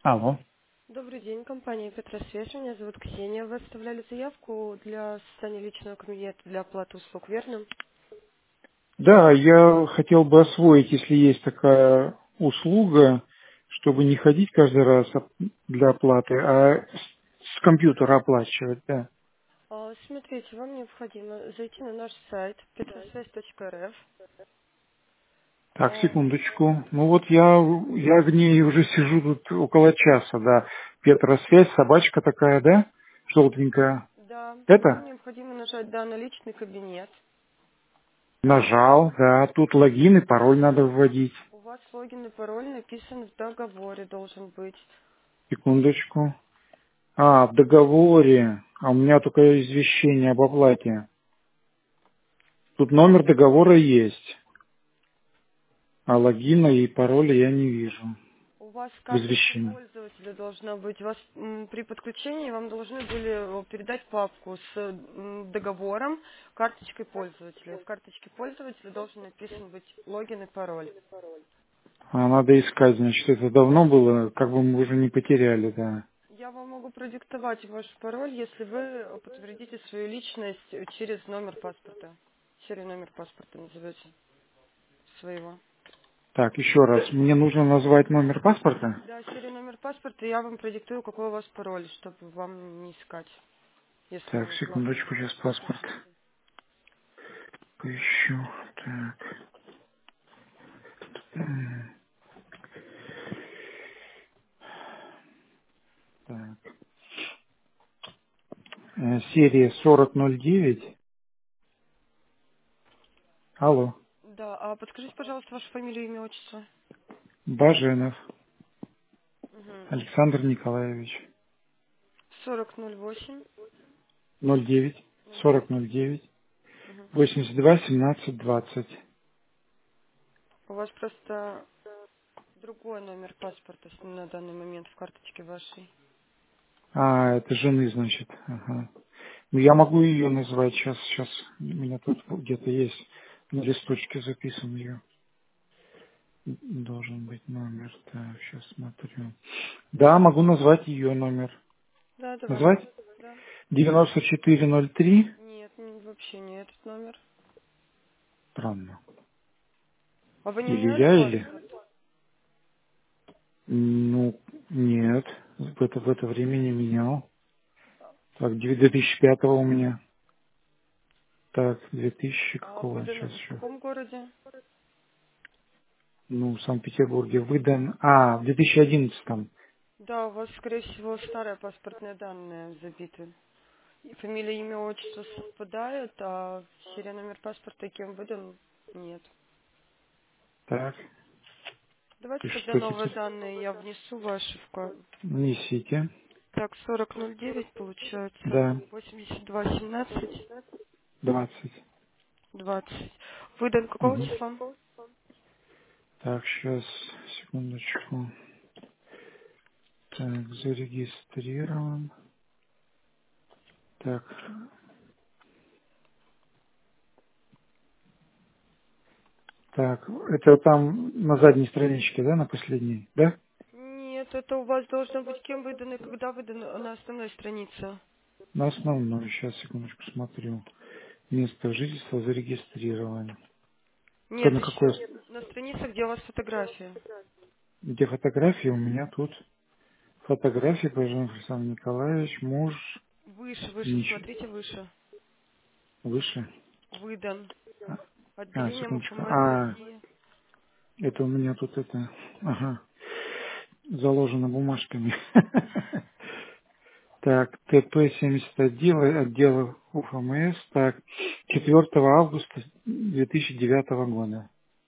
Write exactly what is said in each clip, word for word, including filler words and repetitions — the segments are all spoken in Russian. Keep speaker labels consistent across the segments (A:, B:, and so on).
A: Алло.
B: Добрый день, компания Петросвязь. Меня зовут Ксения. Вы оставляли заявку для создания личного кабинета для оплаты услуг, верно?
A: Да, я хотел бы освоить, если есть такая услуга, чтобы не ходить каждый раз оп- для оплаты, а с с компьютера оплачивать, да.
B: А, смотрите, вам необходимо зайти на наш сайт петросвязь точка эр эф.
A: Так,
B: А,
A: секундочку. Ну вот я, я в ней уже сижу тут около часа, да. Петросвязь, собачка такая, да? Желтенькая.
B: да, вам
A: Это?
B: необходимо нажать «Да» на личный кабинет.
A: Нажал, да. Тут логин и пароль надо вводить.
B: У вас логин и пароль написан в договоре, должен быть.
A: Секундочку. А, в договоре. А у меня только извещение об оплате. Тут номер договора есть, а логина и пароля я не вижу
B: У вас
A: в
B: карточка
A: извещении.
B: пользователя должна быть. У вас м, при подключении вам должны были э, передать папку с м, договором, карточкой пользователя. И в карточке пользователя должен написан быть логин и пароль.
A: А надо искать, значит, это давно было, как бы мы уже не потеряли, да.
B: Я вам могу продиктовать ваш пароль, если вы э, подтвердите свою личность э, через номер паспорта. Серию номер паспорта назовете своего.
A: Так, еще раз, мне нужно назвать номер паспорта.
B: Да, серию номер паспорта, я вам продиктую, какой у вас пароль, чтобы вам не искать, если
A: Так,
B: он вам
A: секундочку, сейчас
B: не
A: паспорт
B: слышите.
A: поищу. Так, м, так. Э, серия сорок ноль девять. Алло,
B: Да, а подскажите, пожалуйста, вашу фамилию, имя, отчество.
A: Баженов
B: Угу.
A: Александр Николаевич.
B: сорок ноль восемь
A: ноль девять
B: ноль
A: сорок
B: девять.
A: ноль девять
B: Угу.
A: восемьдесят два семнадцать двадцать.
B: У вас просто другой номер паспорта с- на данный момент в карточке вашей.
A: А, это жены, значит. Ага. Ну, я могу ее назвать сейчас. Сейчас у меня тут где-то есть на листочке записан ее. Должен быть номер. Так, сейчас смотрю. Да, могу назвать ее номер.
B: Да,
A: Назвать?
B: давайте. Да.
A: девяносто четыре ноль три.
B: Нет, н- вообще не этот номер.
A: Странно.
B: А вы не
A: Или
B: меняли
A: я, или...
B: паспорт?
A: Ну, нет. В это, в это время не менял. Так, две тысячи пятого у меня. Так, две тысячи
B: А
A: какого? Сейчас
B: выдан в
A: еще.
B: каком городе?
A: Ну, в Санкт-Петербурге выдан... А, в две тысячи одиннадцатом.
B: Да, у вас, скорее всего, старые паспортные данные забиты. И фамилия, имя, отчество совпадают, а серия номер паспорта кем выдан? Нет.
A: Так,
B: Давайте
A: и
B: тогда
A: что
B: новые
A: теперь?
B: данные я внесу ваши в ка-
A: Несите.
B: Так, сорок ноль девять получается.
A: Да,
B: восемьдесят два семнадцать
A: двадцать.
B: двадцать. Выдан какого
A: Мгм.
B: числа?
A: Так, сейчас, секундочку. Так, зарегистрирован. Так, так, это там на задней страничке, да, на последней, да?
B: Нет, это у вас должно быть кем выдано и когда выдано на основной странице.
A: На основной, сейчас, секундочку, смотрю. Место жительства зарегистрировано. Ка-
B: Нет,
A: На какой,
B: еще на странице, где у вас фотография.
A: где фотографии у меня тут? Фотографии, пожалуйста, Александр Николаевич, муж,
B: Выше, выше,
A: ничего,
B: смотрите выше.
A: выше.
B: Выдан.
A: А,
B: Отделение
A: секундочку.
B: МФМС
A: А,
B: России.
A: это у меня тут это, ага, заложено бумажками. Так, ТП семьдесят один, отдел УФМС, так, четвёртого августа две тысячи девятого года.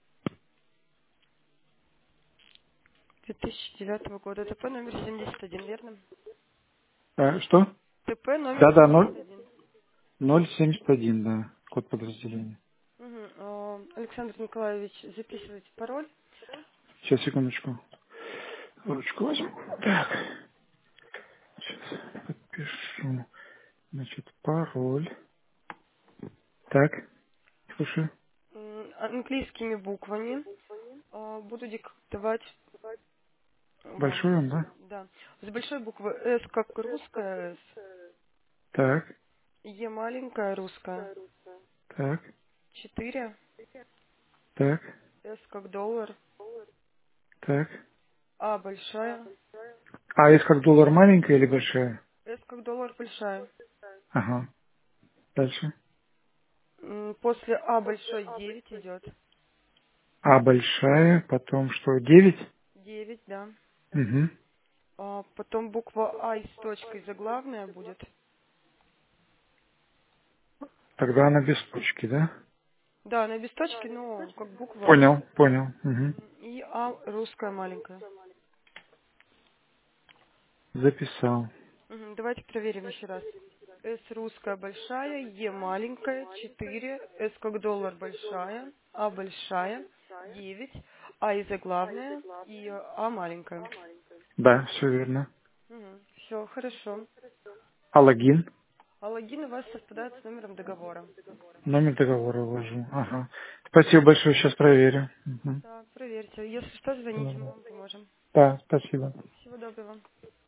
B: две тысячи девятого года. ТП номер семьдесят один, верно?
A: А, что?
B: ТП номер
A: Да-да,
B: семьдесят
A: ноль
B: один.
A: ноль семьдесят один, да, код подразделения.
B: Угу. А, Александр Николаевич, записывайте пароль.
A: Сейчас, секундочку, ручку возьму. Так, сейчас подпишу. Значит, пароль. Так, слушай.
B: М, Английскими буквами. А, Буду диктовать Вам
A: Большой он,
B: нужен,
A: да?
B: да. С большой буквы С как русская, С,
A: Так,
B: Е маленькая русская,
A: так,
B: четыре,
A: так,
B: С как доллар,
A: так.
B: А большая,
A: А есть как доллар маленькая или большая?
B: С как доллар большая.
A: Ага. Дальше.
B: М, После А большой девять идет.
A: А большая, потом что, девять?
B: Девять, да.
A: Угу.
B: А потом буква А и с точкой заглавная будет.
A: Тогда она без точки, да?
B: Да, она без точки, но как буква.
A: Понял, понял. Угу.
B: Мгм. И А русская маленькая.
A: Записал.
B: Мгм. Давайте проверим еще раз. С русская большая, Е маленькая, четыре, С как доллар большая, А большая, девять, А и заглавная и А маленькая.
A: Да, все верно.
B: Все, хорошо.
A: А логин?
B: А логин у вас совпадает с номером договора.
A: Номер договора ввожу. Ага. Спасибо большое, сейчас проверю. Угу.
B: Да, проверьте. Если что, звоните, мы вам поможем.
A: Да, спасибо.
B: Всего доброго.